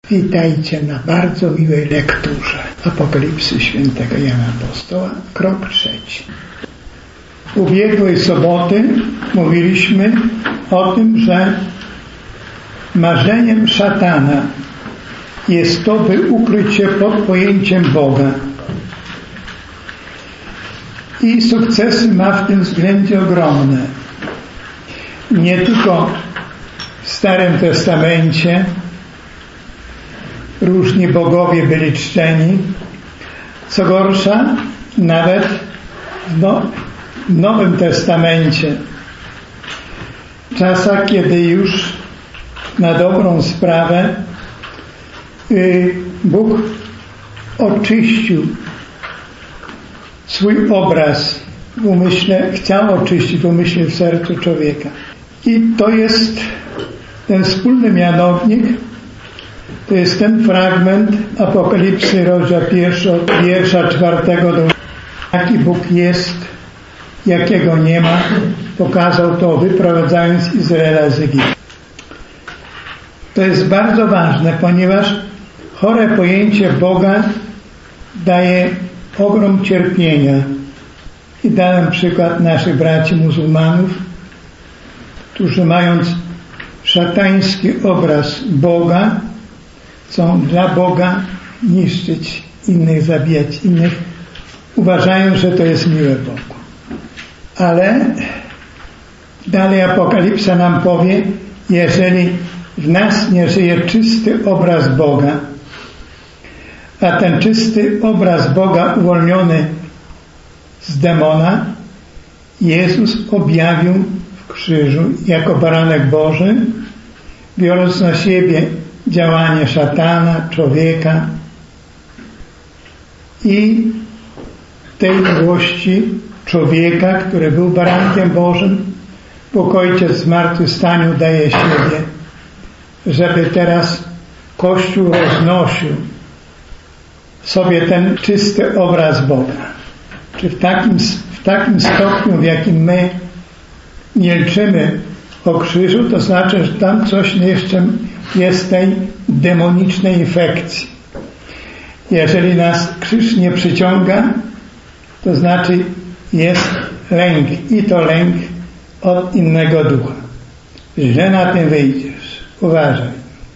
Witajcie na bardzo miłej lekturze Apokalipsy świętego Jana Apostoła, krok 3. Ubiegłej soboty mówiliśmy o tym, że marzeniem szatana jest to, by ukryć się pod pojęciem Boga. I sukcesy ma w tym względzie ogromne. Nie tylko w Starym Testamencie różni bogowie byli czczeni, co gorsza, nawet w Nowym Testamencie, w czasach, kiedy już na dobrą sprawę Bóg oczyścił swój obraz w umyśle, chciał oczyścić w umyśle, w sercu człowieka. I to jest ten wspólny mianownik, to jest ten fragment Apokalipsy, rozdział 1, wiersza 4 do jaki Bóg jest, jakiego nie ma, pokazał to, wyprowadzając Izraela z Egiptu. To jest bardzo ważne, ponieważ chore pojęcie Boga daje ogrom cierpienia. I dałem przykład naszych braci muzułmanów, którzy mając szatański obraz Boga, chcą dla Boga niszczyć innych, zabijać innych, uważają, że to jest miłe Bogu. Ale dalej Apokalipsa nam powie, jeżeli w nas nie żyje czysty obraz Boga, a ten czysty obraz Boga uwolniony z demona Jezus objawił w krzyżu jako baranek Boży, biorąc na siebie działanie szatana, człowieka i tej miłości człowieka, który był barankiem Bożym, Bóg Ojciec w zmartwychwstaniu daje siebie, żeby teraz Kościół roznosił sobie ten czysty obraz Boga. Czy w takim stopniu, w jakim my milczymy o krzyżu, to znaczy, że tam coś jeszcze jest tej demonicznej infekcji. Jeżeli nas krzyż nie przyciąga, to znaczy jest lęk i to lęk od innego ducha. Źle na tym wyjdziesz. Uważaj.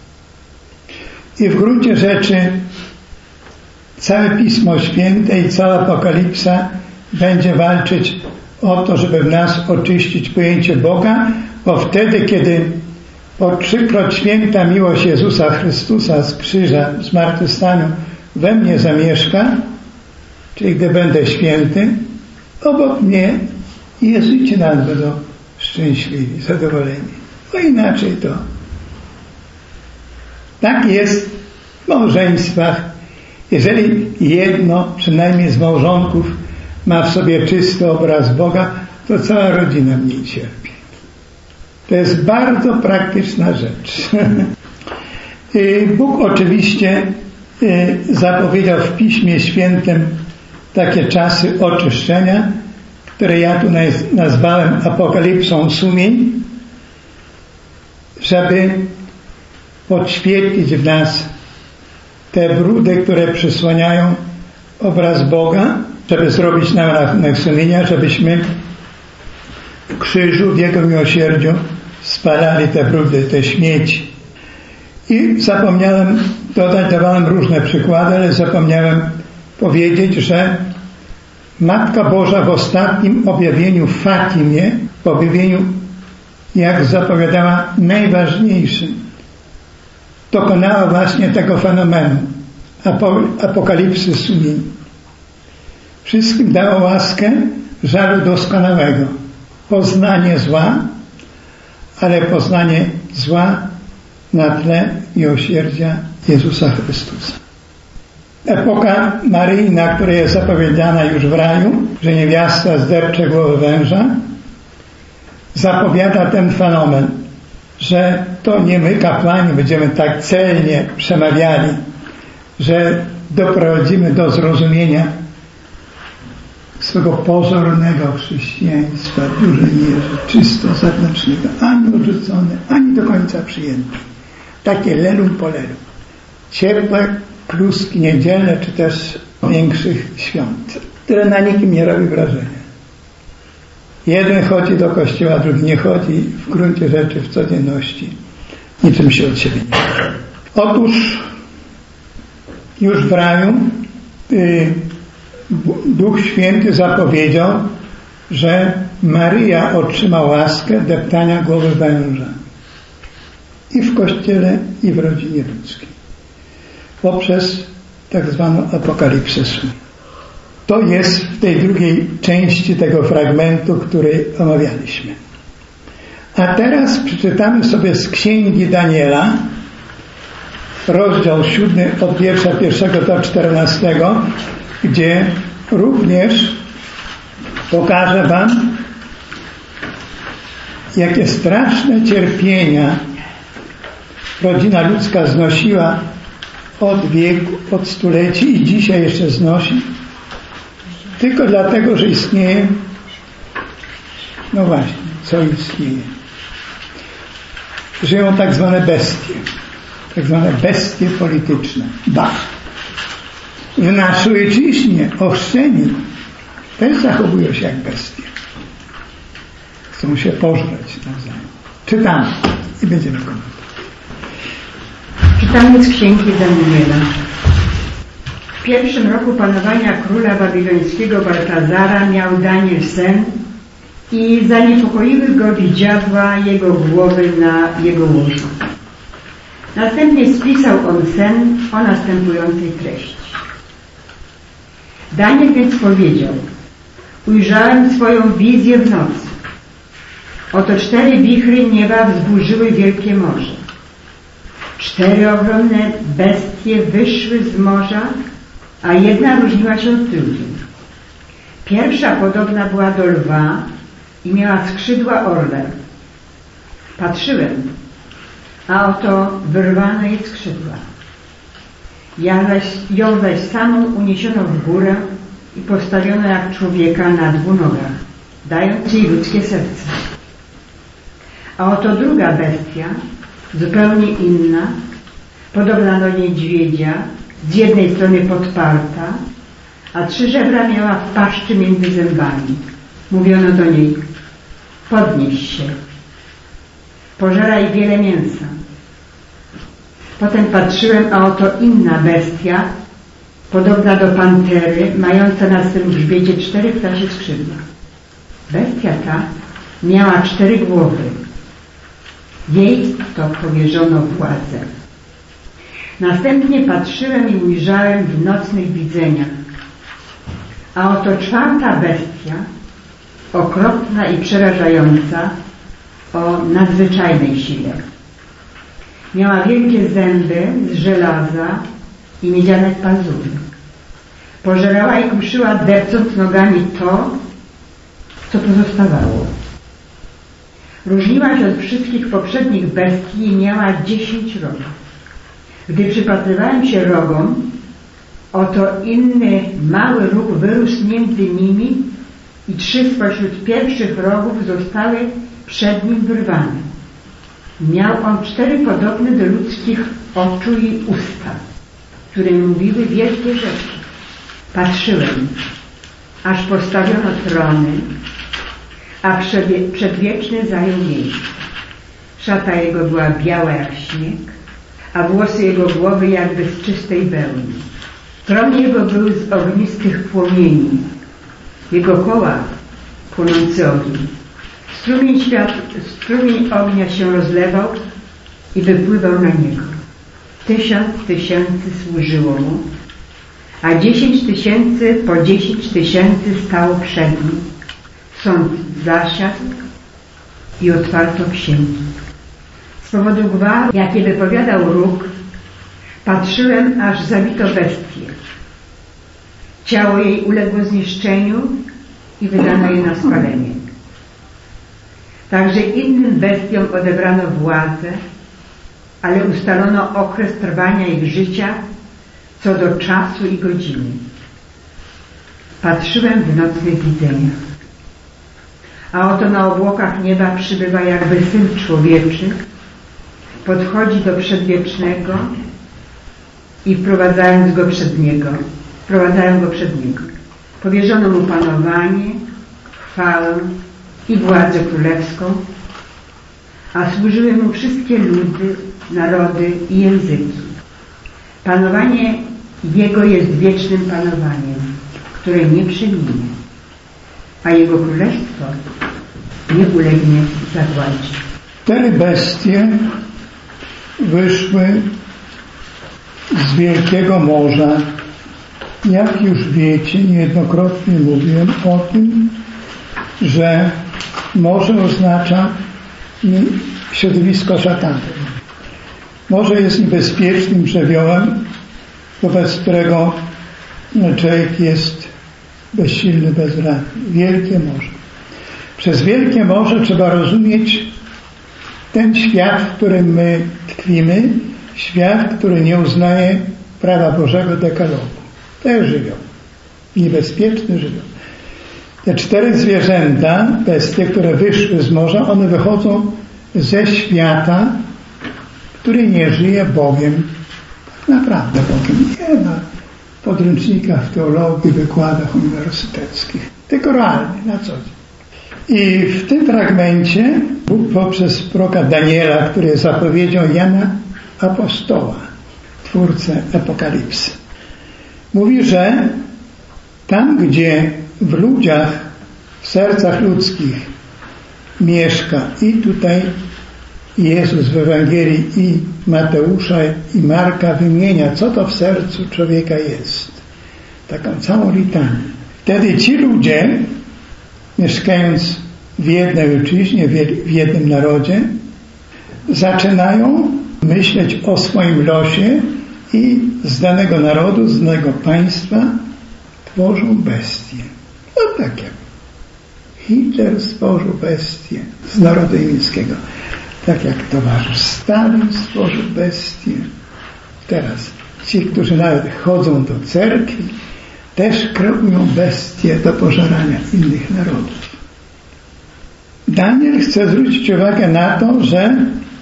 I w gruncie rzeczy całe Pismo Święte i cała Apokalipsa będzie walczyć o to, żeby w nas oczyścić pojęcie Boga, bo wtedy, kiedy po 3-krotnie święta miłość Jezusa Chrystusa z krzyża, w zmartwychwstaniu we mnie zamieszka, czyli gdy będę święty, obok mnie Jezuici nas będą szczęśliwi, zadowoleni. No inaczej to. Tak jest w małżeństwach. Jeżeli jedno, przynajmniej z małżonków, ma w sobie czysty obraz Boga, to cała rodzina mniej cierpi. To jest bardzo praktyczna rzecz. Bóg oczywiście zapowiedział w Piśmie Świętym takie czasy oczyszczenia, które ja tu nazwałem apokalipsą sumień, żeby podświetlić w nas te brudy, które przysłaniają obraz Boga, żeby zrobić nam rachunek sumienia, żebyśmy w krzyżu, w Jego miłosierdziu spalali te brudy, te śmieci. I zapomniałem dodać, dawałem różne przykłady, ale zapomniałem powiedzieć, że Matka Boża w ostatnim objawieniu w Fatimie, w objawieniu, jak zapowiadała, najważniejszym, dokonała właśnie tego fenomenu apokalipsy sumień. Wszystkim dała łaskę żaru doskonałego. Poznanie zła, ale poznanie zła na tle miłosierdzia Jezusa Chrystusa. Epoka maryjna, która jest zapowiedziana już w raju, że niewiasta zdepcze głowę węża, zapowiada ten fenomen, że to nie my, kapłani, będziemy tak celnie przemawiali, że doprowadzimy do zrozumienia swego pozornego chrześcijaństwa w dużej mierze, czysto zewnętrznego, ani odrzucone, ani do końca przyjęte. Takie lelum po lelum. ciepłe kluski niedzielne, czy też większych świąt, które na nikim nie robi wrażenia. Jeden chodzi do kościoła, drugi nie chodzi, w gruncie rzeczy w codzienności niczym się od siebie nie da. Otóż już w raju Duch Święty zapowiedział, że Maryja otrzyma łaskę deptania głowy węża i w Kościele, i w rodzinie ludzkiej poprzez tak zwaną apokalipsę. To jest w tej drugiej części tego fragmentu, który omawialiśmy. A teraz przeczytamy sobie z Księgi Daniela, rozdział 7 od wiersza 1 do 14, gdzie również pokażę wam, jakie straszne cierpienia rodzina ludzka znosiła od wieku, od stuleci i dzisiaj jeszcze znosi, tylko dlatego, że istnieje, no właśnie, co istnieje. Żyją tak zwane bestie polityczne. W naszej ojczyźnie ochrzczeni też zachowują się jak bestie. Chcą się pożreć nawzajem. Czytamy i będziemy komentować. Czytamy z Księgi Daniela. W pierwszym roku panowania króla babilońskiego Baltazara miał Daniel sen i zaniepokoiły go widziadła jego głowy na jego łożu. Następnie spisał on sen o następującej treści. Daniel więc powiedział: ujrzałem swoją wizję w nocy. Oto 4 wichry nieba wzburzyły wielkie morze. 4 ogromne bestie wyszły z morza, a jedna różniła się od drugiej. Pierwsza podobna była do lwa i miała skrzydła orła. Patrzyłem, a oto wyrwano jej skrzydła. Ją zaś samą uniesiono w górę i postawiono jak człowieka na 2 nogach, dając jej ludzkie serce. A oto druga bestia, zupełnie inna, podobna do niedźwiedzia, z jednej strony podparta, a 3 żebra miała w paszczy między zębami. Mówiono do niej: podnieś się, pożeraj wiele mięsa. Potem patrzyłem, a oto inna bestia, podobna do pantery, mająca na swym grzbiecie 4 ptasie skrzydła. Bestia ta miała 4 głowy. Jej to powierzono władzę. Następnie patrzyłem i ujrzałem w nocnych widzeniach, a oto 4. bestia, okropna i przerażająca, o nadzwyczajnej sile. Miała wielkie zęby z żelaza i miedziane pazury. Pożerała i kruszyła, depcząc nogami to, co pozostawało. Różniła się od wszystkich poprzednich bestii i miała 10 rogów. Gdy przypatrywałem się rogom, oto inny mały róg wyrósł między nimi i 3 spośród pierwszych rogów zostały przed nim wyrwane. Miał on 4 podobne do ludzkich oczu i usta, które mówiły wielkie rzeczy. Patrzyłem, aż postawiono trony, a przedwieczny zajął miejsce. Szata jego była biała jak śnieg, a włosy jego głowy jakby z czystej wełny. Tron jego był z ognistych płomieni, jego koła płonący ogień. Strumień ognia się rozlewał i wypływał na niego. 1000 tysięcy służyło mu, a 10 000 po 10 000 stało przed nim. Sąd zasiadł i otwarto księgi. Z powodu gwaru, jakie wypowiadał róg, patrzyłem, aż zabito bestię. Ciało jej uległo zniszczeniu i wydano je na spalenie. Także innym bestiom odebrano władzę, ale ustalono okres trwania ich życia co do czasu i godziny. Patrzyłem w nocnych widzeniach, a oto na obłokach nieba przybywa jakby Syn Człowieczy, podchodzi do Przedwiecznego i wprowadzając go przed Niego. Powierzono mu panowanie, chwałę i władzę królewską, a służyły mu wszystkie ludy, narody i języki. Panowanie Jego jest wiecznym panowaniem, które nie przeminie, a Jego królestwo nie ulegnie zagładzie. 4 bestie wyszły z wielkiego morza. Jak już wiecie, niejednokrotnie mówiłem o tym, że morze oznacza środowisko szatana. Morze jest niebezpiecznym żywiołem, wobec którego człowiek jest bezsilny, bezradny. Wielkie morze. Przez wielkie morze trzeba rozumieć ten świat, w którym my tkwimy, świat, który nie uznaje prawa Bożego dekalogu. To jest żywioł. Niebezpieczny żywioł. Te 4 zwierzęta, bestie, które wyszły z morza, one wychodzą ze świata, który nie żyje Bogiem. Tak naprawdę Bogiem nie ma w podręcznikach w teologii, wykładach uniwersyteckich. Tylko realnie, na co dzień. I w tym fragmencie Bóg poprzez proroka Daniela, który jest zapowiedzią Jana Apostoła, twórcę Apokalipsy, mówi, że tam, gdzie w ludziach, w sercach ludzkich mieszka i tutaj Jezus w Ewangelii i Mateusza i Marka wymienia, co to w sercu człowieka jest. Taką całą litanię. Wtedy ci ludzie, mieszkając w jednej ojczyźnie, w jednym narodzie, zaczynają myśleć o swoim losie i z danego narodu, z danego państwa tworzą bestie. No tak jak Hitler stworzył bestię z narodu niemieckiego. Tak jak towarzysz Stalin stworzył bestię. Teraz ci, którzy nawet chodzą do cerkwi, też kreują bestie do pożerania innych narodów. Daniel chce zwrócić uwagę na to, że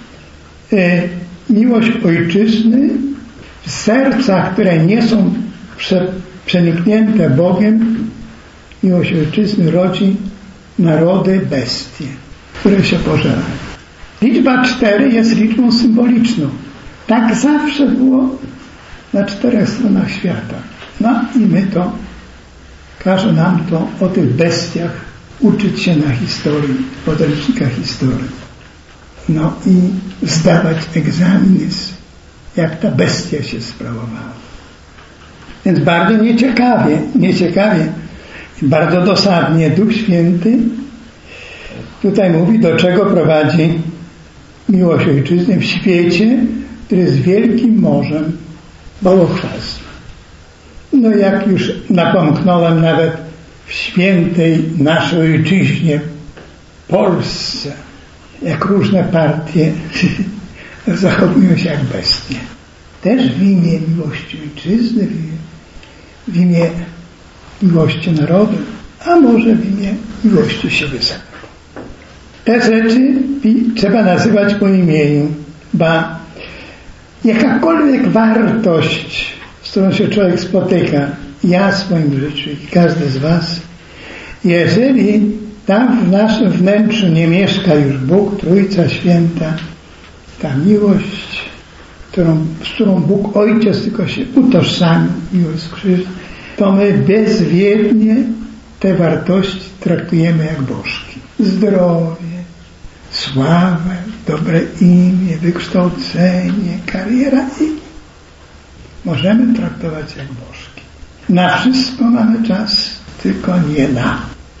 miłość ojczyzny w sercach, które nie są przeniknięte Bogiem, miłość ojczyzny rodzi narody bestie, które się pożerają. Liczba 4 jest liczbą symboliczną. Tak zawsze było na 4 stronach świata. No i my to, każe nam to o tych bestiach uczyć się na historii, w podręcznikach historii. No i zdawać egzamin, jak ta bestia się sprawowała. Więc bardzo nieciekawie, bardzo dosadnie Duch Święty tutaj mówi, do czego prowadzi miłość ojczyzny w świecie, który jest wielkim morzem bałwochwalstwa. No jak już napomknąłem, nawet w świętej naszej ojczyźnie, Polsce, jak różne partie zachowują się jak bestie. Też w imię miłości ojczyzny, w imię miłości narodu, a może w imię miłości siebie samego. Te rzeczy trzeba nazywać po imieniu, ba jakakolwiek wartość, z którą się człowiek spotyka, ja w swoim życiu i każdy z was, jeżeli tam w naszym wnętrzu nie mieszka już Bóg, Trójca Święta, ta miłość, z którą Bóg Ojciec tylko się utożsamił, miłość z krzyża, to my bezwiednie te wartości traktujemy jak bożki. Zdrowie, sławę, dobre imię, wykształcenie, kariera i możemy traktować jak bożki. Na wszystko mamy czas, tylko nie na.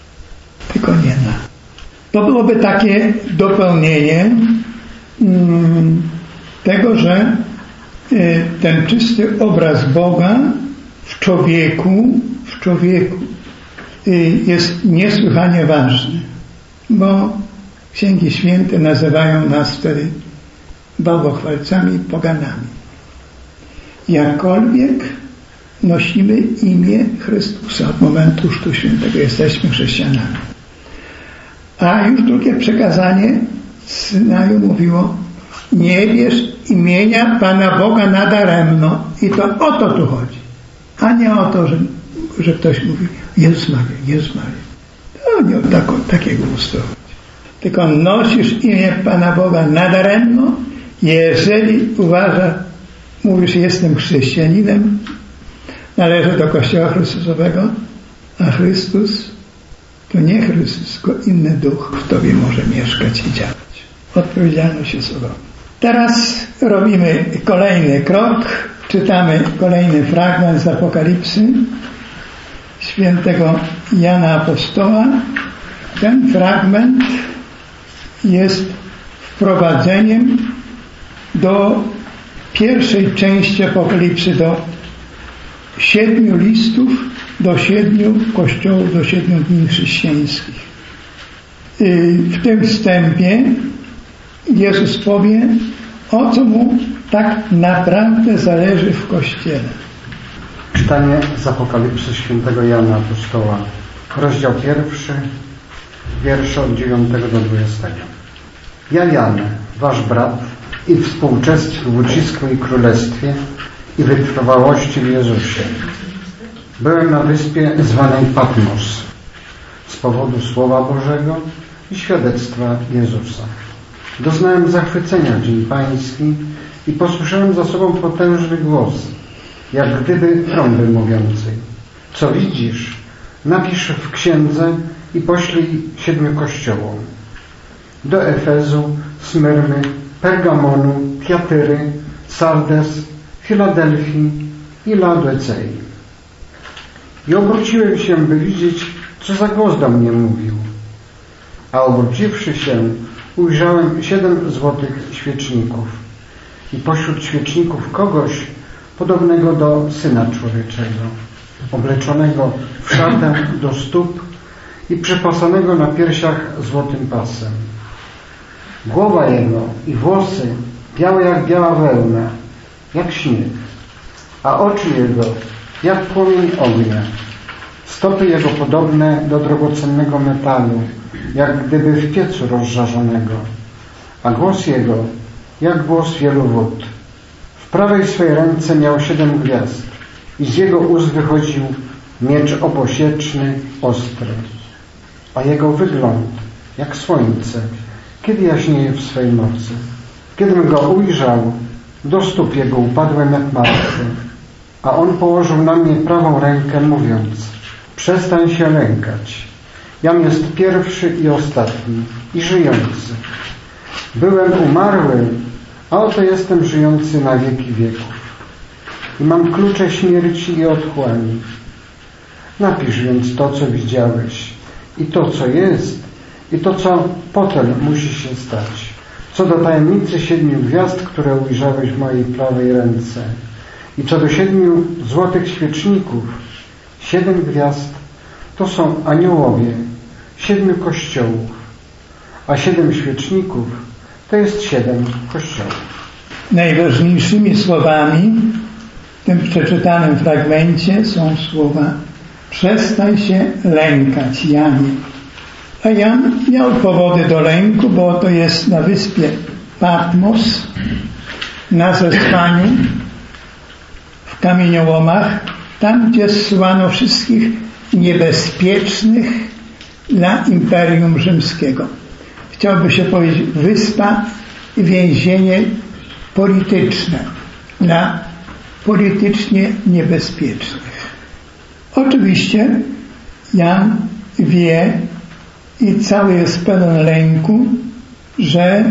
To byłoby takie dopełnienie tego, że ten czysty obraz Boga w człowieku jest niesłychanie ważny, bo Księgi Święte nazywają nas wtedy bałwochwalcami, poganami. Jakkolwiek nosimy imię Chrystusa od momentu Chrztu Świętego, jesteśmy chrześcijanami. A już drugie przekazanie Synaju mówiło: nie bierz imienia Pana Boga nadaremno. I to o to tu chodzi. A nie o to, że ktoś mówi Jezus Maria, Jezus Maria. To nie o takiego gustu chodzi. Tylko nosisz imię Pana Boga nadaremno, jeżeli mówisz, jestem chrześcijaninem, należę do Kościoła Chrystusowego, a Chrystus to nie Chrystus, tylko inny duch w Tobie może mieszkać i działać. Odpowiedzialność jest ogromna. Teraz robimy kolejny krok. Czytamy kolejny fragment z Apokalipsy świętego Jana Apostoła. Ten fragment jest wprowadzeniem do pierwszej części Apokalipsy, do 7 listów, do 7 kościołów, do 7 dni chrześcijańskich. W tym wstępie Jezus powie, o co mu tak naprawdę zależy w Kościele. Czytanie z Apokalipsy świętego Jana Apostoła, rozdział 1, wiersze od 9 do 20. Ja, Jan, wasz brat i współuczestnik w ucisku i królestwie i wytrwałości w Jezusie. Byłem na wyspie zwanej Patmos z powodu Słowa Bożego i świadectwa Jezusa. Doznałem zachwycenia w dzień pański i posłyszałem za sobą potężny głos, jak gdyby trąby mówiącej. Co widzisz, napisz w księdze i poślij 7 kościołom. Do Efezu, Smyrny, Pergamonu, Tiatyry, Sardes, Filadelfii i Laodycei. I obróciłem się, by widzieć, co za głos do mnie mówił. A obróciwszy się, ujrzałem 7 złotych świeczników i pośród świeczników kogoś podobnego do Syna Człowieczego, obleczonego w szatę do stóp i przypasanego na piersiach złotym pasem. Głowa jego i włosy białe jak biała wełna, jak śnieg, a oczy jego jak płomień ognia. Stopy jego podobne do drogocennego metalu, jak gdyby w piecu rozżarzonego, a głos jego jak głos wielu wód. W prawej swej ręce miał 7 gwiazd i z jego ust wychodził miecz obosieczny, ostry, a jego wygląd jak słońce, kiedy jaśnieje w swej mocy. Kiedym go ujrzał, do stóp jego upadłem jak martwy, a on położył na mnie prawą rękę, mówiąc: przestań się lękać. Jam jest pierwszy i ostatni i żyjący. Byłem umarły, a oto jestem żyjący na wieki wieków. I mam klucze śmierci i otchłani. Napisz więc to, co widziałeś, i to, co jest, i to, co potem musi się stać. Co do tajemnicy 7 gwiazd, które ujrzałeś w mojej prawej ręce, i co do 7 złotych świeczników, 7 gwiazd to są aniołowie 7 kościołów, a 7 świeczników to jest 7 kościołów. Najważniejszymi słowami w tym przeczytanym fragmencie są słowa: przestań się lękać, Janie. A Jan miał powody do lęku, bo to jest na wyspie Patmos, na zesłaniu w kamieniołomach, tam gdzie zsuwano wszystkich niebezpiecznych dla Imperium Rzymskiego. Chciałby się powiedzieć wyspa i więzienie polityczne dla politycznie niebezpiecznych. Oczywiście Jan wie i cały jest pełen lęku, że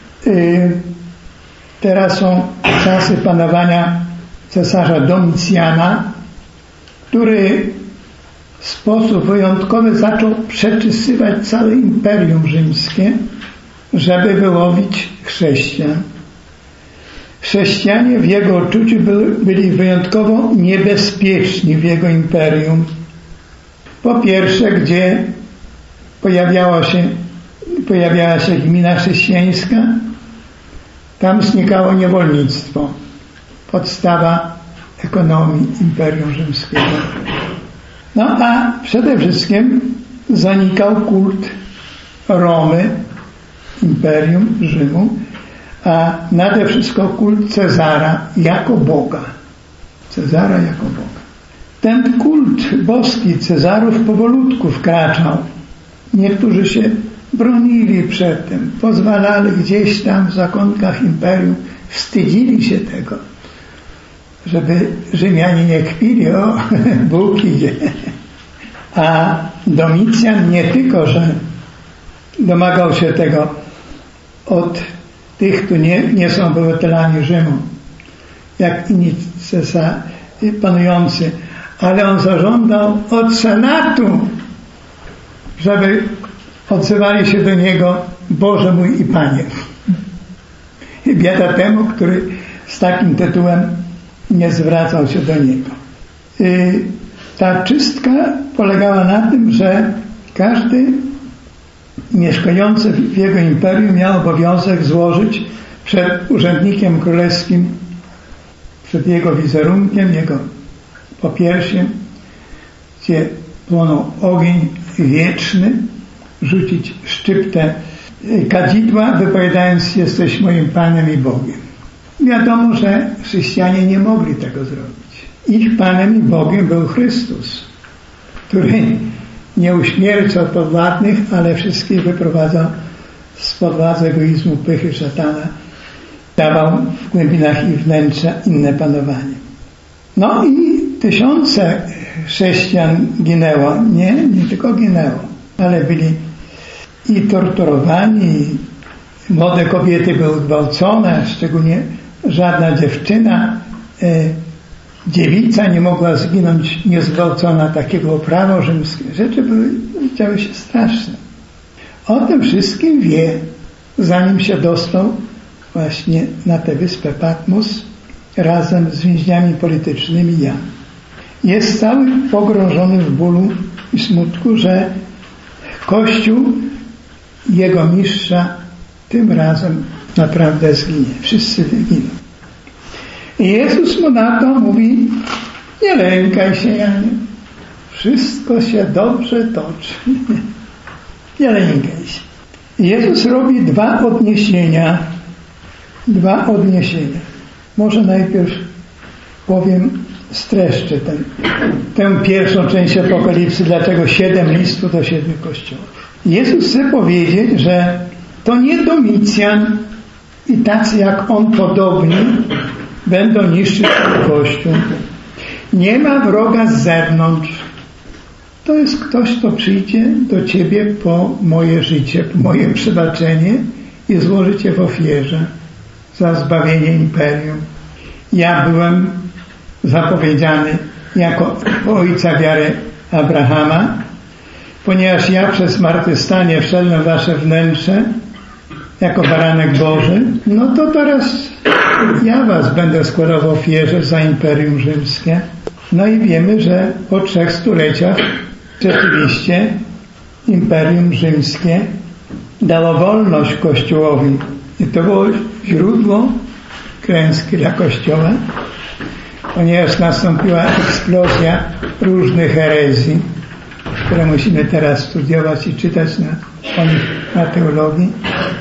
teraz są czasy panowania cesarza Domicjana, który w sposób wyjątkowy zaczął przeczysywać całe Imperium Rzymskie, żeby wyłowić chrześcijan. Chrześcijanie w jego odczuciu byli wyjątkowo niebezpieczni w jego imperium. Po pierwsze, gdzie pojawiała się gmina chrześcijańska, tam znikało niewolnictwo, podstawa ekonomii Imperium Rzymskiego. No a przede wszystkim zanikał kult Romy, Imperium Rzymu, a nade wszystko kult Cezara jako Boga. Cezara jako Boga. Ten kult boski Cezarów powolutku wkraczał. Niektórzy się bronili przed tym, pozwalali gdzieś tam w zakątkach imperium, wstydzili się tego, żeby Rzymianie nie kpili, o, Bóg idzie. A Domicjan nie tylko, że domagał się tego od tych, którzy nie są obywatelami Rzymu, jak inni panujący, ale on zażądał od Senatu, żeby odzywali się do niego: Boże mój i Panie. I biada temu, który z takim tytułem nie zwracał się do niego. Ta czystka polegała na tym, że każdy mieszkający w jego imperium miał obowiązek złożyć przed urzędnikiem królewskim, przed jego wizerunkiem, jego popiersiem, gdzie płonął ogień wieczny, rzucić szczyptę kadzidła, wypowiadając: jesteś moim Panem i Bogiem. Wiadomo, że chrześcijanie nie mogli tego zrobić. Ich Panem i Bogiem był Chrystus, który nie uśmiercał podwładnych, ale wszystkich wyprowadzał spod władzy egoizmu, pychy, szatana. Dawał w głębinach ich wnętrza inne panowanie. No i tysiące chrześcijan ginęło. Nie tylko ginęło, ale byli i torturowani, i młode kobiety były gwałcone, szczególnie żadna dziewczyna, dziewica nie mogła zginąć niezgwałcona, takiego prawo rzymskie. Rzeczy działy się straszne. O tym wszystkim wie, zanim się dostał właśnie na tę wyspę Patmos razem z więźniami politycznymi Jan. Jest cały pogrążony w bólu i smutku, że Kościół jego mistrza tym razem naprawdę zginie. Wszyscy wyginą. I Jezus mu na to mówi: nie lękaj się, Janie. Wszystko się dobrze toczy. Nie lękaj się. I Jezus robi dwa odniesienia. Może najpierw powiem, streszczę tę pierwszą część Apokalipsy, dlaczego 7 listów do 7 kościołów. Jezus chce powiedzieć, że to nie Domicjan i tacy jak on podobni będą niszczyć ten Kościół. Nie ma wroga z zewnątrz. To jest ktoś, kto przyjdzie do ciebie po moje życie, po moje przebaczenie i złoży cię w ofierze za zbawienie imperium. Ja byłem zapowiedziany jako ojca wiary Abrahama, ponieważ ja przez zmartwychwstanie wszedłem w wasze wnętrze jako baranek Boży, no to teraz ja was będę składał w ofierze za imperium rzymskie. No i wiemy, że po 3 stuleciach rzeczywiście imperium rzymskie dało wolność Kościołowi. I to było źródło klęski dla Kościoła, ponieważ nastąpiła eksplozja różnych herezji, które musimy teraz studiować i czytać na teologii.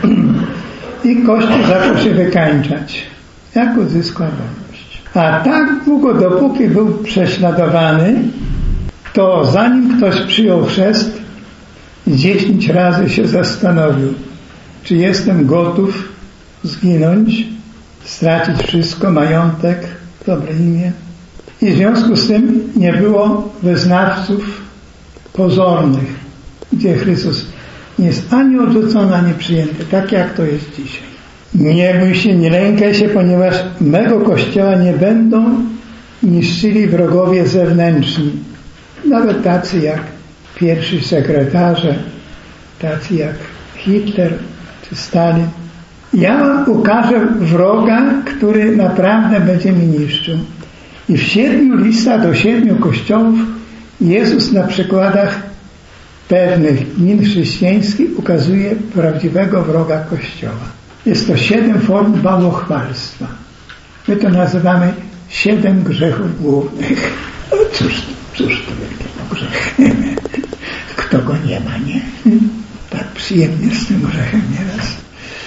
I Kościół zaczął się wykańczać, jak uzyskał wolność. A tak długo, dopóki był prześladowany, to zanim ktoś przyjął chrzest, 10 razy się zastanowił, czy jestem gotów zginąć, stracić wszystko, majątek, dobre imię. I w związku z tym nie było wyznawców pozornych, gdzie Chrystus nie jest ani odrzucony, ani przyjęty, tak jak to jest dzisiaj. Nie bój się, nie lękaj się, ponieważ mego Kościoła nie będą niszczyli wrogowie zewnętrzni. Nawet tacy jak pierwsi sekretarze, tacy jak Hitler czy Stalin. Ja ukażę wroga, który naprawdę będzie mi niszczył. I w 7 listach do 7 kościołów Jezus na przykładach pewnych gmin chrześcijańskich ukazuje prawdziwego wroga Kościoła. Jest to 7 form bałwochwalstwa. My to nazywamy 7 grzechów głównych. No cóż to wielkiego grzech. Kto go nie ma, nie? Tak przyjemnie z tym grzechem nieraz.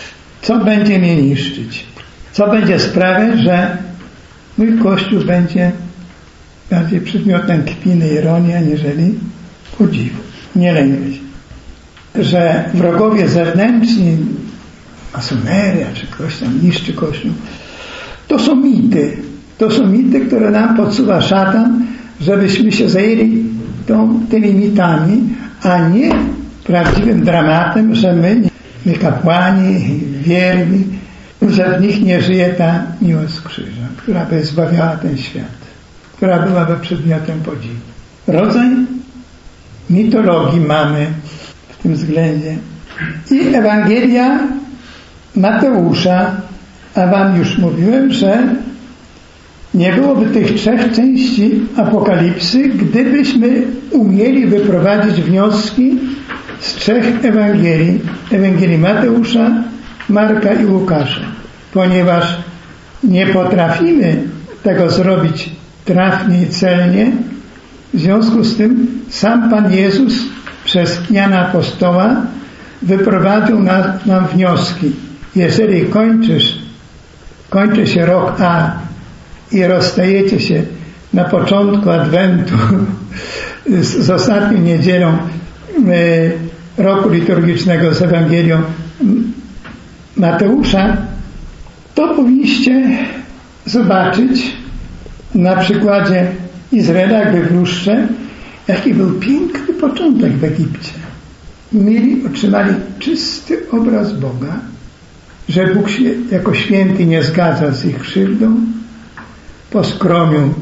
co będzie mnie niszczyć, co będzie sprawiać, że mój Kościół będzie bardziej przedmiotem kpiny i ironii, aniżeli podziwu. Nie lękaj się. Że wrogowie zewnętrzni, masoneria, czy ktoś tam niszczy Kościół, to są mity. To są mity, które nam podsuwa szatan, żebyśmy się zajęli tymi mitami, a nie prawdziwym dramatem, że my kapłani, wierni, że w nich nie żyje ta miłość krzyża, która by zbawiała ten świat, która byłaby przedmiotem podziwu. Rodzaj mitologii mamy w tym względzie. I Ewangelia Mateusza, a wam już mówiłem, że nie byłoby tych 3 części Apokalipsy, gdybyśmy umieli wyprowadzić wnioski z 3 Ewangelii. Ewangelii Mateusza, Marka i Łukasza. Ponieważ nie potrafimy tego zrobić trafnie i celnie, w związku z tym sam Pan Jezus przez Jana Apostoła wyprowadził nam wnioski. Jeżeli kończy się rok A i rozstajecie się na początku Adwentu z ostatnią niedzielą roku liturgicznego z Ewangelią Mateusza, to powinniście zobaczyć na przykładzie Izraela, jakby w lustrze, jaki był piękny początek w Egipcie. Otrzymali czysty obraz Boga, że Bóg się jako święty nie zgadza z ich krzywdą, poskromił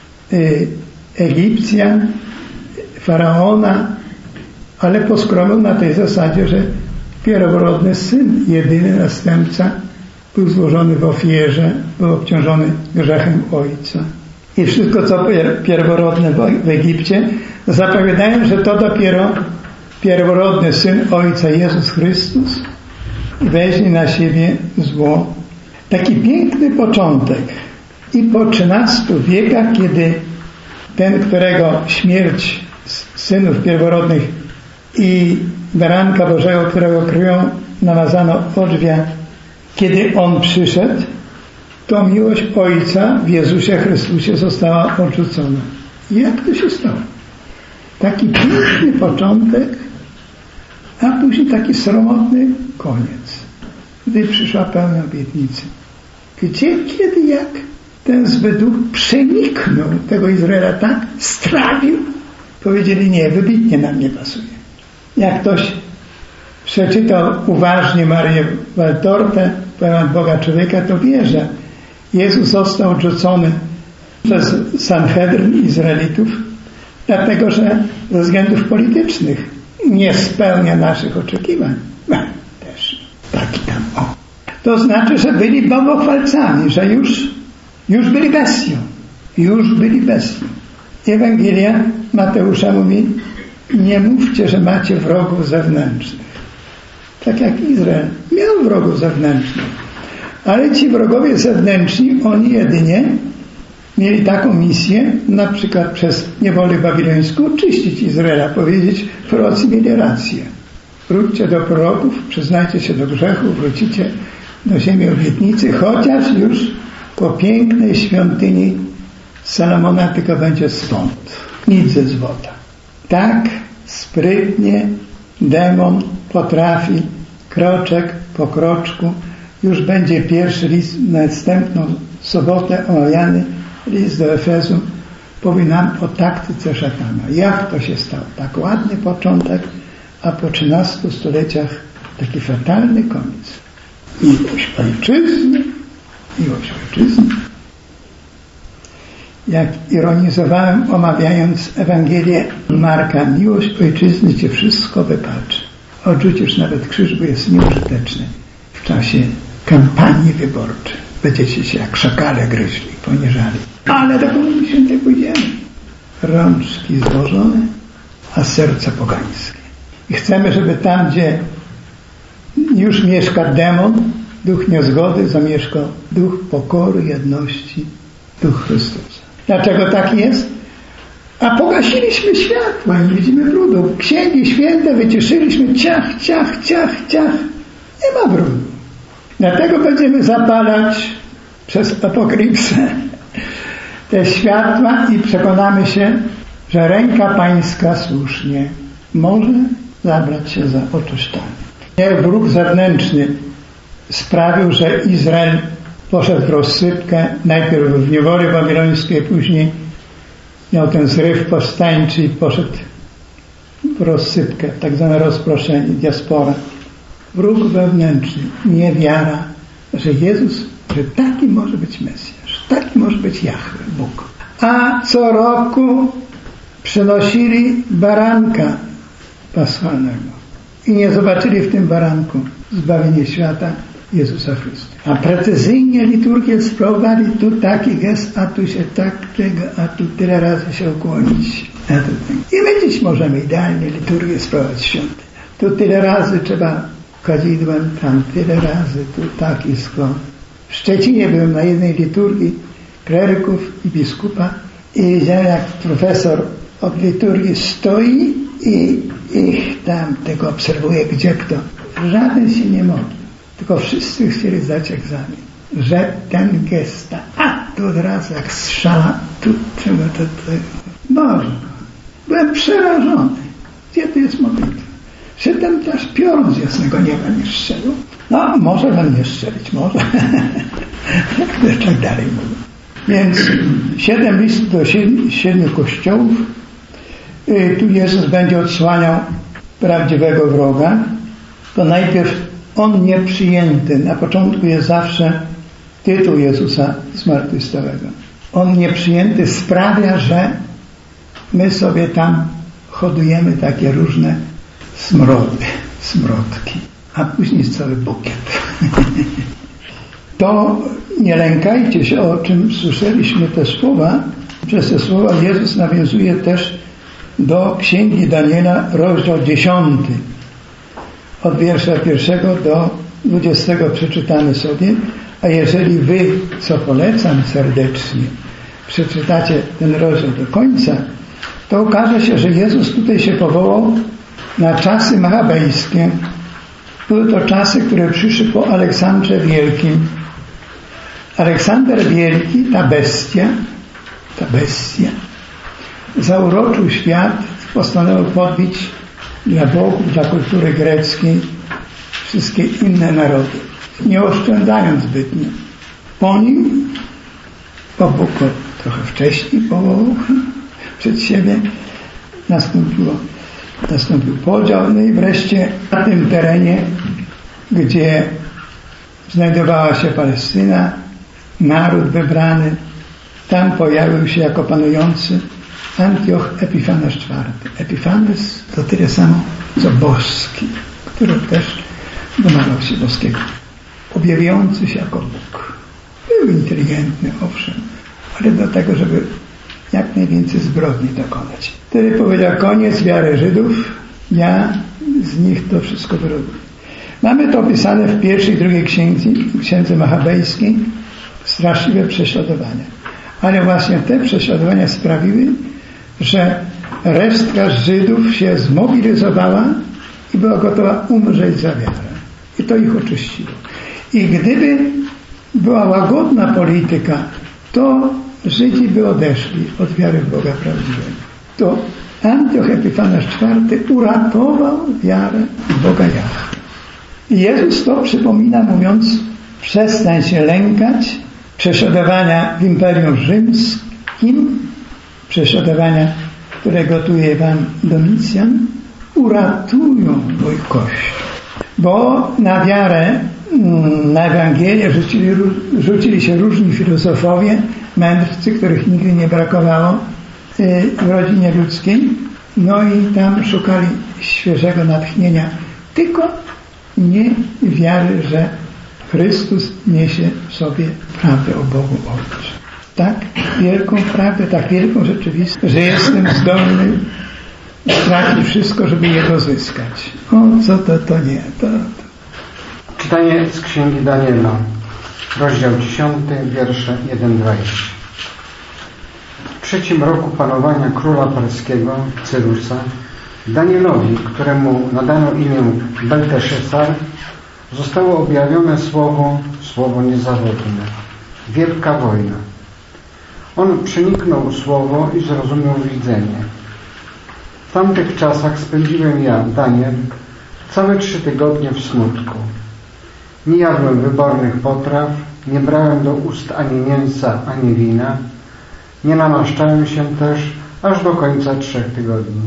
Egipcjan, Faraona, ale poskromił na tej zasadzie, że pierworodny syn, jedyny następca, był złożony w ofierze, był obciążony grzechem ojca. I wszystko, co pierworodne w Egipcie, zapowiadają, że to dopiero pierworodny syn ojca Jezus Chrystus weźmie na siebie zło. Taki piękny początek. I po XIII wiekach, kiedy ten, którego śmierć synów pierworodnych i baranka Bożego, którego krwią namazano odrzwia, kiedy on przyszedł, to miłość Ojca w Jezusie Chrystusie została odrzucona. I jak to się stało? Taki piękny początek, a później taki sromotny koniec, gdy przyszła pełna obietnicy. Gdzie, kiedy, jak ten zły duch przeniknął tego Izraela tak, strawił, powiedzieli: nie, wybitnie nam nie pasuje. Jak ktoś przeczytał uważnie Marię Waltortę, poemat Boga człowieka, to wie, że Jezus został odrzucony przez Sanhedryn Izraelitów, dlatego że ze względów politycznych nie spełnia naszych oczekiwań. Też taki tam To znaczy, że byli bałwochwalcami, że już byli bestią. Już byli bestią. Ewangelia Mateusza mówi: nie mówcie, że macie wrogów zewnętrznych. Tak jak Izrael miał wrogów zewnętrznych. Ale ci wrogowie zewnętrzni, oni jedynie mieli taką misję, na przykład przez niewolę babilońską, czyścić Izraela, powiedzieć: prorocy mieli rację. Wróćcie do proroków, przyznajcie się do grzechu, wrócicie do ziemi obietnicy, chociaż już po pięknej świątyni Salomona tylko będzie stąd, nic ze złota. Tak sprytnie demon potrafi kroczek po kroczku. Już będzie pierwszy list, następną sobotę omawiany list do Efezu, powie nam o taktyce szatana. Jak to się stało? Tak ładny początek, a po 13 stuleciach taki fatalny koniec. Miłość ojczyzny. Jak ironizowałem, omawiając Ewangelię Marka: miłość ojczyzny cię wszystko wypaczy. Odrzucisz nawet krzyż, bo jest nieużyteczny w czasie kampanii wyborczej. Będziecie się jak szakale gryźli, poniżali. Ale do Komunii Świętej pójdziemy. Rączki złożone, a serce pogańskie. I chcemy, żeby tam, gdzie już mieszka demon, duch niezgody, zamieszkał duch pokory, jedności, duch Chrystusa. Dlaczego tak jest? A pogasiliśmy światła, nie widzimy brudu. Księgi święte wyciszyliśmy, ciach. Nie ma brudu. Dlatego będziemy zapalać przez apokalipsę te światła i przekonamy się, że ręka Pańska słusznie może zabrać się za oczyszczanie. Wróg zewnętrzny sprawił, że Izrael poszedł w rozsypkę, najpierw w niewory babilońskie, później miał ten zryw powstańczy i poszedł w rozsypkę, tak zwane rozproszenie, diaspora. Wróg wewnętrzny, niewiara, że Jezus, że taki może być Mesjasz, taki może być Jahwe, Bóg. A co roku przynosili baranka paschalnego i nie zobaczyli w tym baranku zbawienie świata Jezusa Chrystusa. A precyzyjnie liturgię sprawowali, tu taki gest, a tu się tak tego, a tu tyle razy się ukłonić. I my dziś możemy idealnie liturgię sprawować w świątyniach. Tu tyle razy trzeba kadzidłem, tam tyle razy, tu taki skłon. W Szczecinie byłem na jednej liturgii kleryków i biskupa i widziałem, jak profesor od liturgii stoi i ich tam tego obserwuje, gdzie kto. Żaden się nie modli, tylko wszyscy chcieli zdać egzamin. Że ten gesta, a tu od razu jak strzała, tu czego to. Boże, byłem przerażony. Gdzie tu jest modlitwa? Szedłem też piorun z jasnego nieba nie strzelił. No, może wam nie strzelić, może. Tak dalej mówię. Więc 7 listów do 7 kościołów. Tu Jezus będzie odsłaniał prawdziwego wroga. To najpierw On nieprzyjęty. Na początku jest zawsze tytuł Jezusa zmartwychwstałego. On nieprzyjęty sprawia, że my sobie tam hodujemy takie różne smrodki, a później jest cały bukiet. To nie lękajcie się, o czym słyszeliśmy te słowa. Przez te słowa Jezus nawiązuje też do Księgi Daniela, rozdział 10. Od wiersza 1 do 20 przeczytamy sobie, a jeżeli wy, co polecam serdecznie, przeczytacie ten rozdział do końca, to okaże się, że Jezus tutaj się powołał na czasy machabejskie. Były to czasy, które przyszły po Aleksandrze Wielkim. Aleksander Wielki, ta bestia, zauroczył świat, postanowił podbić dla bogów, dla kultury greckiej wszystkie inne narody, nie oszczędzając zbytnio. Po nim, bo Bóg trochę wcześniej powołał przed siebie, nastąpił podział, no i wreszcie na tym terenie, gdzie znajdowała się Palestyna, naród wybrany, tam pojawił się jako panujący Antioch Epifanes IV. Epifanes to tyle samo co boski, który też domagał się boskiego. Objawiający się jako Bóg. Był inteligentny, owszem, ale do tego, żeby jak najwięcej zbrodni dokonać. Wtedy powiedział: koniec wiary Żydów, ja z nich to wszystko wyrobię. Mamy to opisane w pierwszej i drugiej księdze machabejskiej, straszliwe prześladowania. Ale właśnie te prześladowania sprawiły, że resztka Żydów się zmobilizowała i była gotowa umrzeć za wiarę. I to ich oczyściło. I gdyby była łagodna polityka, to Żydzi by odeszli od wiary w Boga prawdziwego. To Antioch Epifanes IV uratował wiarę w Boga Jahwe. I Jezus to przypomina, mówiąc: przestań się lękać prześladowania w Imperium Rzymskim, prześladowania, które gotuje wam Domicjan, uratują mój Kościół. Bo na wiarę, na Ewangelię rzucili się różni filozofowie, mędrcy, których nigdy nie brakowało w rodzinie ludzkiej. No i tam szukali świeżego natchnienia. Tylko nie wiary, że Chrystus niesie w sobie prawdę o Bogu Ojcu. Tak wielką prawdę, tak wielką rzeczywistość, że jestem zdolny stracić wszystko, żeby Jego zyskać. O, co to nie. To. Czytanie z Księgi Daniela, rozdział 10, wiersze 1-20. W 3. roku panowania króla perskiego Cyrusa, Danielowi, któremu nadano imię Belteszazar, zostało objawione słowo niezawodne, wielka wojna. On przeniknął słowo i zrozumiał widzenie. W tamtych czasach spędziłem ja, Daniel, całe 3 tygodnie w smutku. Nie jadłem wybornych potraw, nie brałem do ust ani mięsa, ani wina, nie namaszczałem się też aż do końca 3 tygodni.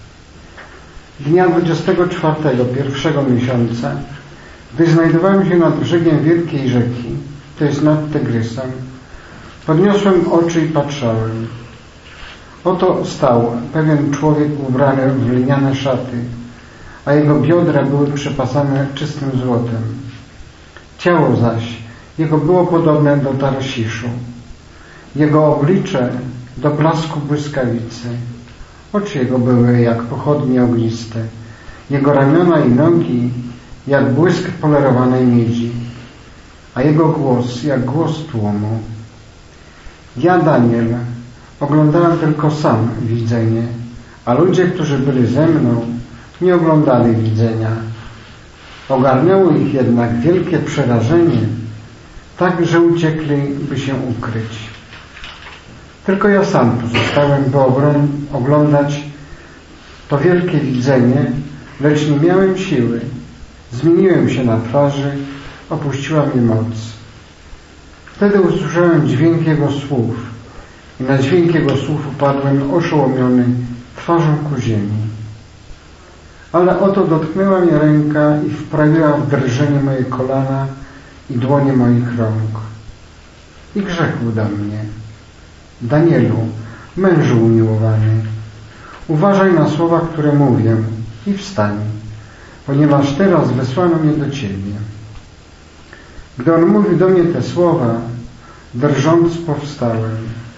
Dnia 24 pierwszego miesiąca, gdy znajdowałem się nad brzegiem wielkiej rzeki, to jest nad Tygrysem, podniosłem oczy i patrzałem. Oto stał pewien człowiek ubrany w lniane szaty, a jego biodra były przepasane czystym złotem. Ciało zaś jego było podobne do Tarsiszu. Jego oblicze do blasku błyskawicy. Oczy jego były jak pochodnie ogniste. Jego ramiona i nogi jak błysk polerowanej miedzi, a jego głos jak głos tłumu. Ja, Daniel, oglądałem tylko sam widzenie, a ludzie, którzy byli ze mną, nie oglądali widzenia. Ogarniało ich jednak wielkie przerażenie, tak, że uciekli, by się ukryć. Tylko ja sam pozostałem, by oglądać to wielkie widzenie, lecz nie miałem siły. Zmieniłem się na twarzy, opuściła mnie moc. Wtedy usłyszałem dźwięk jego słów i na dźwięk jego słów upadłem oszołomiony twarzą ku ziemi. Ale oto dotknęła mnie ręka i wprawiła w drżenie moje kolana i dłonie moich rąk. I rzekł do mnie: Danielu, mężu umiłowany, uważaj na słowa, które mówię i wstań, ponieważ teraz wysłano mnie do Ciebie. Gdy on mówił do mnie te słowa, drżąc powstałem.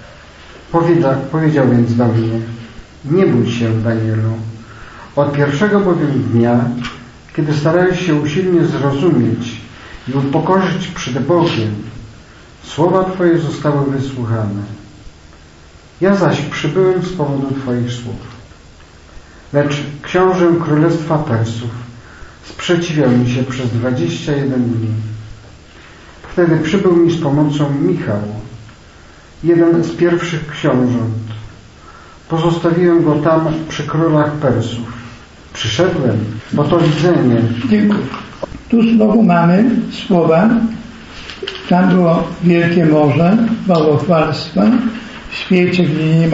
Powiedział więc do mnie: nie bój się, Danielu. Od pierwszego bowiem dnia, kiedy starałeś się usilnie zrozumieć i upokorzyć przed Bogiem, słowa Twoje zostały wysłuchane. Ja zaś przybyłem z powodu Twoich słów. Lecz książę Królestwa Persów sprzeciwiał mi się przez 21 dni. Wtedy przybył mi z pomocą Michał, jeden z pierwszych książąt. Pozostawiłem go tam przy królach Persów. Przyszedłem, bo to widzenie. Dziękuję. Tu znowu mamy słowa. Tam było wielkie morze, bałwochwalstwa, w świecie, gdzie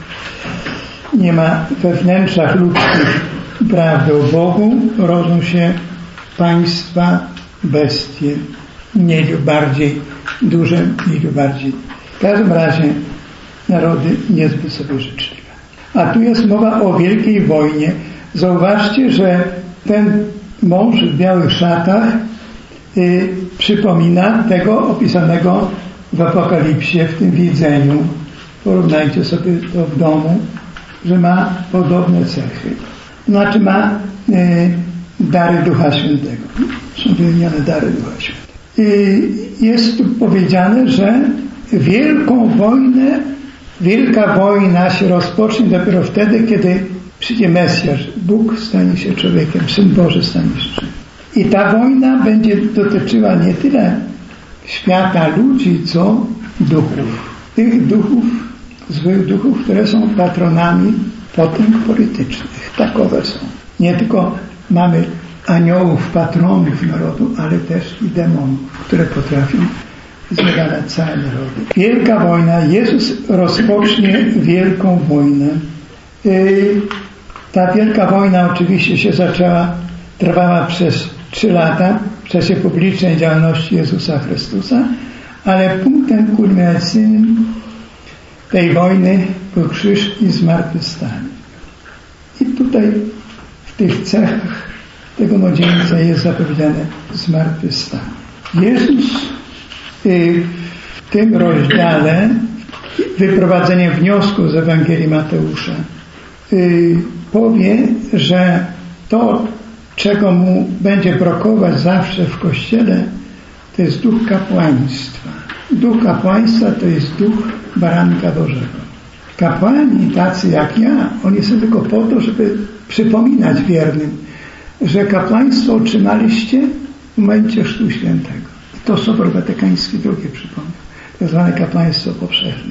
nie ma we wnętrzach ludzkich prawdy o Bogu, rodzą się państwa, bestie, mniej lub bardziej duże, mniej lub bardziej. W każdym razie narody niezbyt sobie życzliwe. A tu jest mowa o wielkiej wojnie. Zauważcie, że ten mąż w białych szatach przypomina tego opisanego w Apokalipsie, w tym widzeniu. Porównajcie sobie to w domu, że ma podobne cechy. Znaczy ma dary Ducha Świętego. Są wymienione dary Ducha Świętego. Jest tu powiedziane, że wielka wojna się rozpocznie dopiero wtedy, kiedy przyjdzie Mesjasz. Bóg stanie się człowiekiem, Syn Boży stanie się człowiekiem. I ta wojna będzie dotyczyła nie tyle świata ludzi, co duchów. Tych duchów, złych duchów, które są patronami potęg politycznych. Takowe są. Nie tylko mamy aniołów, patronów narodu, ale też i demonów, które potrafią zniewalać całe narody. Wielka wojna. Jezus rozpocznie wielką wojnę. Ta wielka wojna oczywiście się trwała przez 3 lata w czasie publicznej działalności Jezusa Chrystusa, ale punktem kulminacyjnym tej wojny był krzyż i zmartwychwstanie. I tutaj w tych cechach tego młodzieńca jest zapowiedziane zmartwychwstanie. Jezus w tym rozdziale, wyprowadzenie wniosku z Ewangelii Mateusza, powie, że to, czego mu będzie brakować zawsze w Kościele, to jest duch kapłaństwa. Duch kapłaństwa to jest duch baranka Bożego. Kapłani tacy jak ja, oni są tylko po to, żeby przypominać wiernym, że kapłaństwo otrzymaliście w momencie Chrztu Świętego. To Sobór Watykański II przypomniał, tak zwane kapłaństwo powszechne.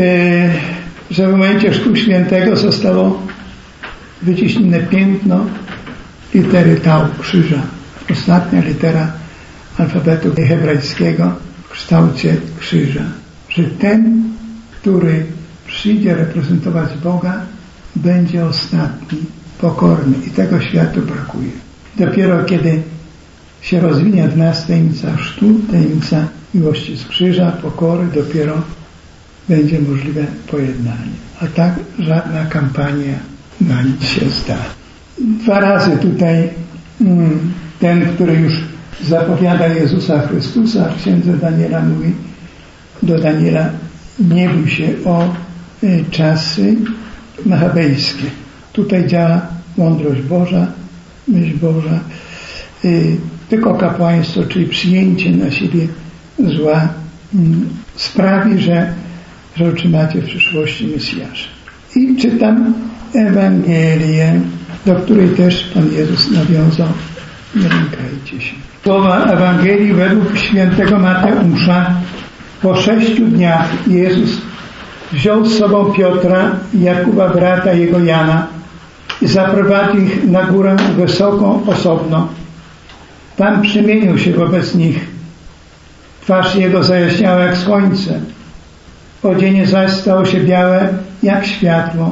Że w momencie Chrztu Świętego zostało wyciśnięte piętno litery Tau, krzyża. Ostatnia litera alfabetu hebrajskiego w kształcie krzyża. Że ten, który przyjdzie reprezentować Boga, będzie ostatni, pokorny i tego światu brakuje. Dopiero kiedy się rozwinie w nas tajemnica chrztu, tajemnica miłości z krzyża, pokory, dopiero będzie możliwe pojednanie. A tak żadna kampania na nic się zda. 2 razy tutaj ten, który już zapowiada Jezusa Chrystusa, w księdze Daniela mówi do Daniela: nie bój się o czasy machabejskie. Tutaj działa mądrość Boża, myśl Boża. Tylko kapłaństwo, czyli przyjęcie na siebie zła, sprawi, że otrzymacie w przyszłości Mesjasza. I czytam Ewangelię, do której też Pan Jezus nawiązał: nie lękajcie się. Słowa Ewangelii według świętego Mateusza. Po 6 dniach Jezus wziął z sobą Piotra i Jakuba, brata jego Jana, i zaprowadził ich na górę wysoką osobno. Tam przemienił się wobec nich. Twarz jego zajaśniała jak słońce. Odzienie zaś stało się białe jak światło.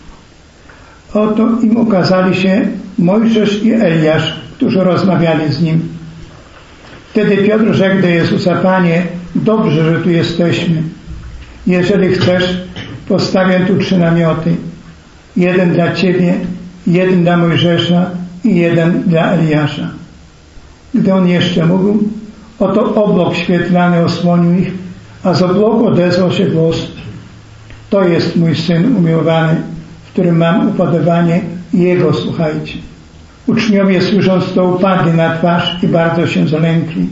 Oto im ukazali się Mojżesz i Eliasz, którzy rozmawiali z nim. Wtedy Piotr rzekł do Jezusa: Panie, dobrze, że tu jesteśmy. Jeżeli chcesz, postawię tu 3 namioty. 1 dla Ciebie, 1 dla Mojżesza i 1 dla Eliasza. Gdy on jeszcze mówił, oto oblok świetlany osłonił ich, a z obłoku odezwał się głos: to jest mój Syn umiłowany, w którym mam upodobanie, i Jego słuchajcie. Uczniowie, słysząc to, upadli na twarz i bardzo się zalękli.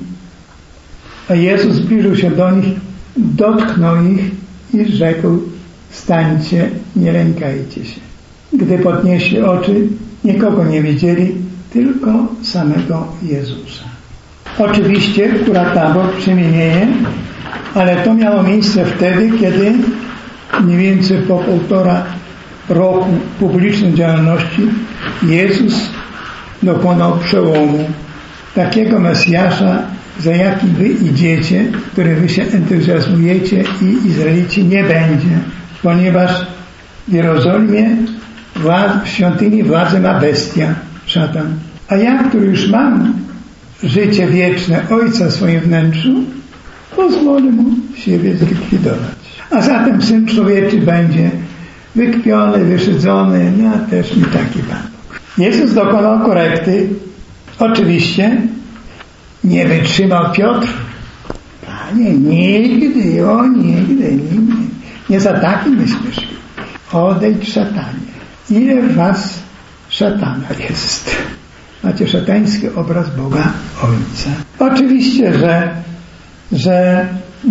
A Jezus zbliżył się do nich, dotknął ich i rzekł: wstańcie, nie lękajcie się. Gdy podnieśli oczy, nikogo nie widzieli, tylko samego Jezusa. Oczywiście Kuratabor przemienienie, ale to miało miejsce wtedy, kiedy mniej więcej po 1,5 roku publicznej działalności Jezus dokonał przełomu. Takiego Mesjasza, za jakim wy idziecie, który wy się entuzjazmujecie, i Izraelici, nie będzie, ponieważ w Jerozolimie w świątyni władzę ma bestia, szatan. A ja, który już mam życie wieczne Ojca w swoim wnętrzu, pozwolę mu siebie zlikwidować. A zatem Syn Człowieczy będzie wykpiony, wyszydzony, no też mi taki Pan. Jezus dokonał korekty. Oczywiście nie wytrzymał Piotr. Panie, nigdy, nigdy. Nie za takim myśmy szli. Odejdź, szatanie. Ile w was szatana jest? Macie szatański obraz Boga Ojca. Oczywiście, że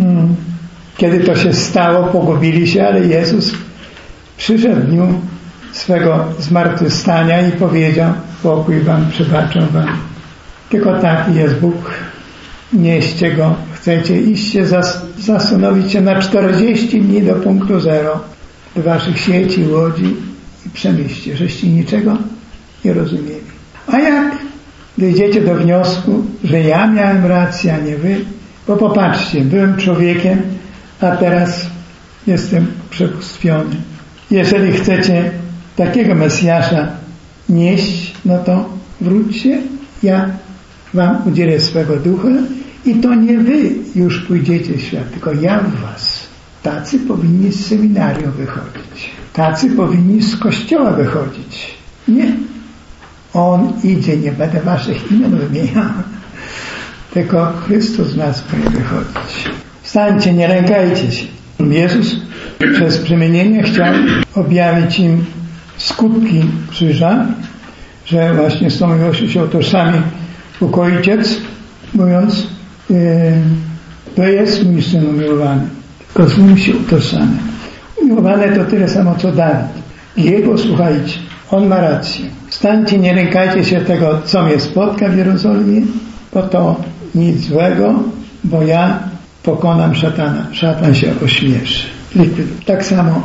kiedy to się stało, pogubili się, ale Jezus przyszedł w dniu swego zmartwychwstania i powiedział: pokój wam, przebaczam wam. Tylko taki jest Bóg. Nieście Go. Chcecie iść się zastanowić się na 40 dni do punktu 0 do waszych sieci, łodzi i przemyślcie, żeście niczego nie rozumieli. A jak dojdziecie do wniosku, że ja miałem rację, a nie wy, bo popatrzcie, byłem człowiekiem, a teraz jestem przebóstwiony. Jeżeli chcecie takiego Mesjasza nieść, no to wróćcie, ja wam udzielę swego ducha i to nie wy już pójdziecie w świat, tylko ja w was. Tacy powinni z seminarium wychodzić. Tacy powinni z kościoła wychodzić. Nie. On idzie, nie będę waszych imion wymieniał, tylko Chrystus z nas powinien wychodzić. Wstańcie, nie lękajcie się. Jezus przez przemienienie chciał objawić im skutki krzyża, że właśnie z tą miłością się utożsami Bóg Ojciec, mówiąc: to jest mój Syn umiłowany, tylko z nim się utożsamy. Umiłowane to tyle samo co Dawid. Jego słuchajcie, on ma rację. Wstańcie, nie lękajcie się tego, co mnie spotka w Jerozolimie, bo to nic złego, bo ja pokonam szatana. Szatan się ośmieszy. Tak samo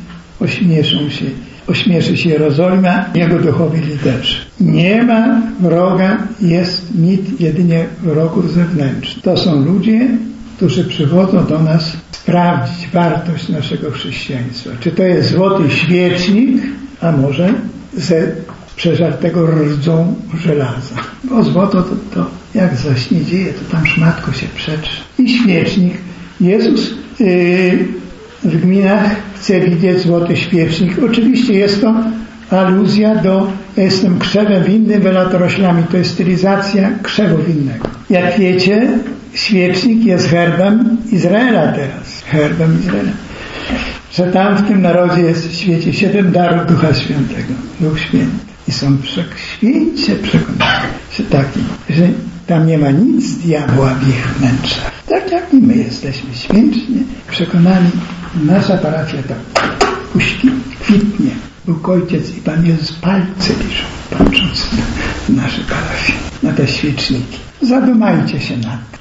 ośmieszy się Jerozolima, jego duchowi liderzy. Nie ma wroga, jest mit jedynie wrogów zewnętrznych. To są ludzie, którzy przychodzą do nas sprawdzić wartość naszego chrześcijaństwa. Czy to jest złoty świecznik, a może ze przeżartego rdzą żelaza. Bo złoto to jak zaśniedzieje, to tam szmatko się przetrze. I świecznik. Jezus w gminach chce widzieć złoty świecznik. Oczywiście jest to aluzja do jestem krzewem winnym, wy latoroślami. To jest stylizacja krzewu winnego. Jak wiecie, świecznik jest herbem Izraela teraz. Herbem Izraela. Że tam w tym narodzie jest w świecie 7 darów Ducha Świętego. Duch Święty. I są święcie przekonani, że tam nie ma nic z diabła w ich wnętrzach. Tak jak i my jesteśmy święcznie przekonani, nasza parafia tak kwitnie. Bóg Ojciec i Pan Jezus palce liczą, patrząc na nasze parafie, na te świeczniki. Zadumajcie się nad tym.